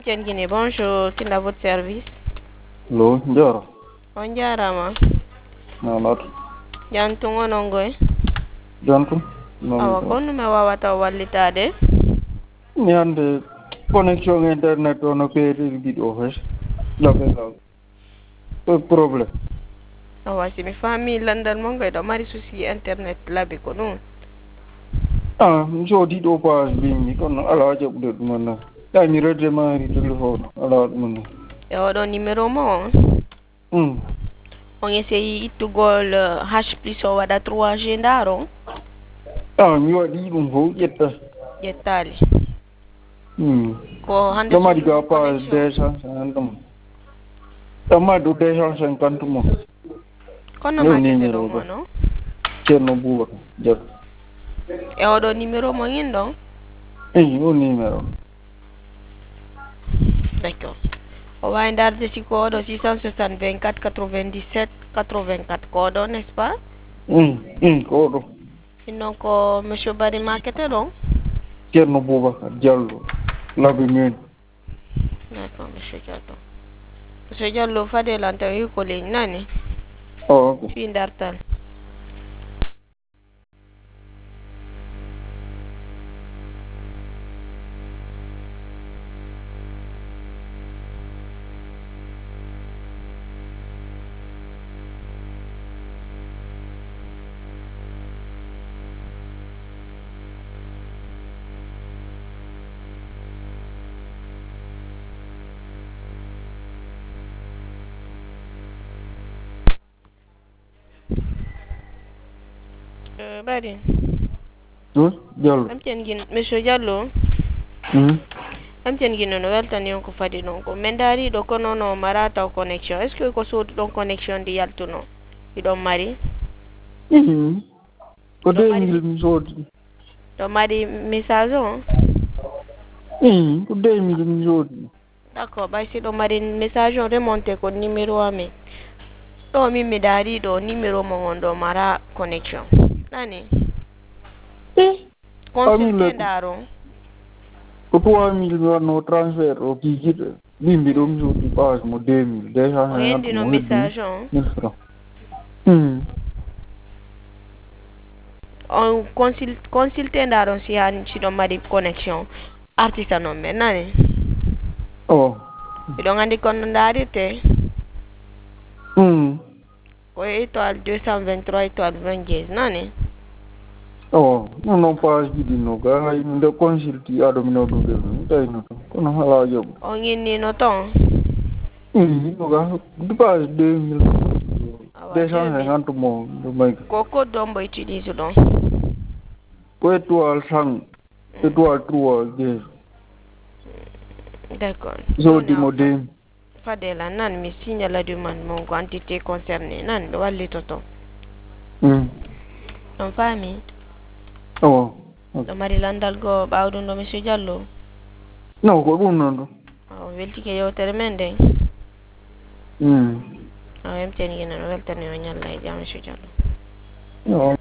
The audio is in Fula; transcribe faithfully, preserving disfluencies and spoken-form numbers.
Tiens Guinée, bonjour, qui est à votre service? Lo, njaro. On jarama. Na lat. Jantungo nongoy. Jantu. Awa Non. kono me wawata wallitade. Nyande connexion internet ono peri gido hes. La bela. Ko problem. Awa si mi famille landal mongoy do mari souci internet labi ko non. Ah, so di do pas bimi kono ala job de mana. Ya mi rede mari telephone ala mana. E oɗo numéro mo Hmm. on essayi ittugol uh, hash plus o waɗa trois G ndaro Ah, mi wadi dum ho yetta. ƴettali Hmm. ko hande Dama di sonnuno ga pas connexion deux cent cinquante. Dama do deux cent cinquante mo. kono Yo makete numéro ɗon do. hono Cerno buwa. Jat. e oɗo numéro mo ngin ɗon Eh, yo numéro. d'accord o wawi darde siko oɗo six cent soixante-vingt-quatre quatre-vingt-dix-sept quatre-vingt-quatre ko oɗo n'est ce pas? Hmm. Hmm. Ko do. Sinon ko monsieur Bari makete ɗon Cerno Boubacar Diallo labi men. d'accord monsieur Diallo monsieur Diallo fadelan taw wi ko leñ nani Oh, okay. fi dartal euh, Bari Hmm? Diallo. am ten gin monsieur Diallo Hmm? am ten gin no weltani on ko fadi non ko men dari ɗo ko noon o marata connexion est ce que ko sodu ɗon connexion ndi yaltuno iɗon mari Hmm. Ko ɗo deux mari mille mi sodi. ɗo mari message o Hmm. Ko deux mille mi sodi. d'accord ɓay si ɗo mari message o remonté ko numéro amen ɗo min mi dari ɗo numéro mo on ɗo mara connexion nani Eh. consulté ndaro Ko trois mille mi wanno transfert o kikita. Bimbi ɗo mi sodi pass mo deux mille. Deux cent o cinquante yendino mo heddi message o mille francs. Hmm. on consul consulté ndaron si han siɗo mari connexion artista noon men nani Oh. iɗon andi kono darirte Hmm. ko étoile deux cent vingt-trois étoile vingt dièse nani Oh. Non non pass jiɗi no ga hay nde consulti aɗo mi noddude mi tawino to kono hala joɓo. o ŋinnino ton Hmm. No ga pass deux mille. awa deux deux cent mille cinquante mo do may. ko code ɗon mbo utilise ɗon Ko étoile cent. Étoile trois dièse. d' accord Jodi mo dem. fadela nan mi signala demande mon ko entité concerné nan ɓe wallitoto Hmm. on faami Oh. ɗo mari landal goo ɓawɗum ɗo monsieur Diallo No ko ɗum noon ɗo. o weltike yewtere men nden Hmm. o hemteni guino no weltani o ñalla e jam monsieur Diallo No.